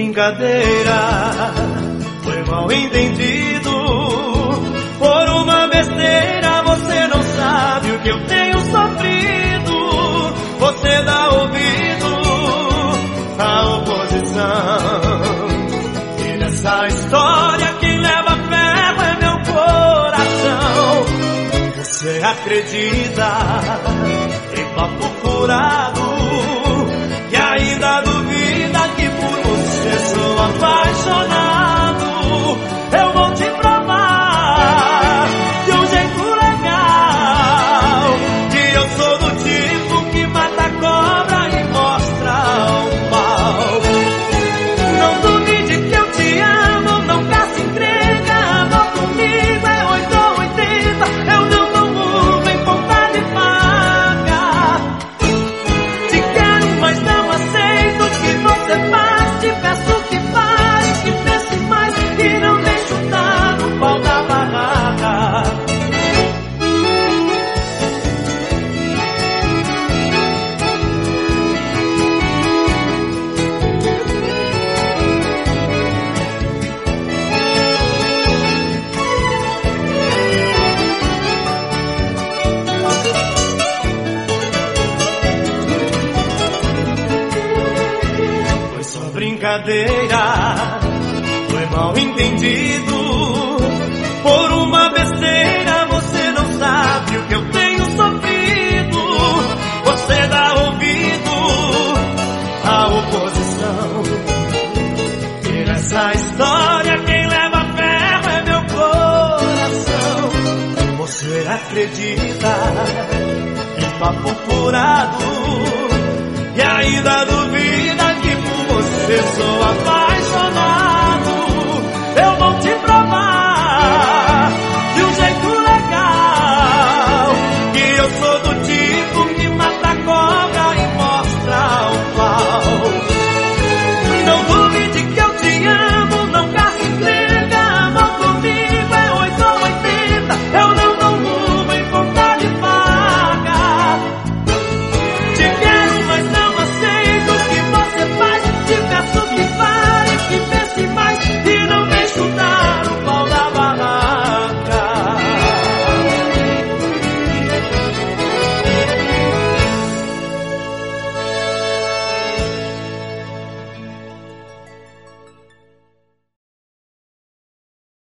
brincadeira, foi mal entendido. Por uma besteira você não sabe o que eu tenho sofrido. Você dá ouvido à oposição, e nessa história quem leva ferro é meu coração. Você acredita em papo furado e ainda duvida que por você sou apaixonado. Eu vou te provar de um jeito legal que eu sou do tipo que mata a cobra e mostra o mal. Não duvide que eu te amo, nunca se entrega. Amor comigo é 8 ou 80, eu não dou murro em ponta de faca. Te quero, mas não aceito o que você faz. Te peço que pare, que pense mais, que não deixe chutar no pau da barraca. Foi só brincadeira, foi mal entendido. Por uma besteira você não sabe o que eu tenho sofrido. Você dá ouvido à oposição, e nessa história quem leva ferro é meu coração. Você acredita em papo furado e ainda duvida que por você sou apaixonado.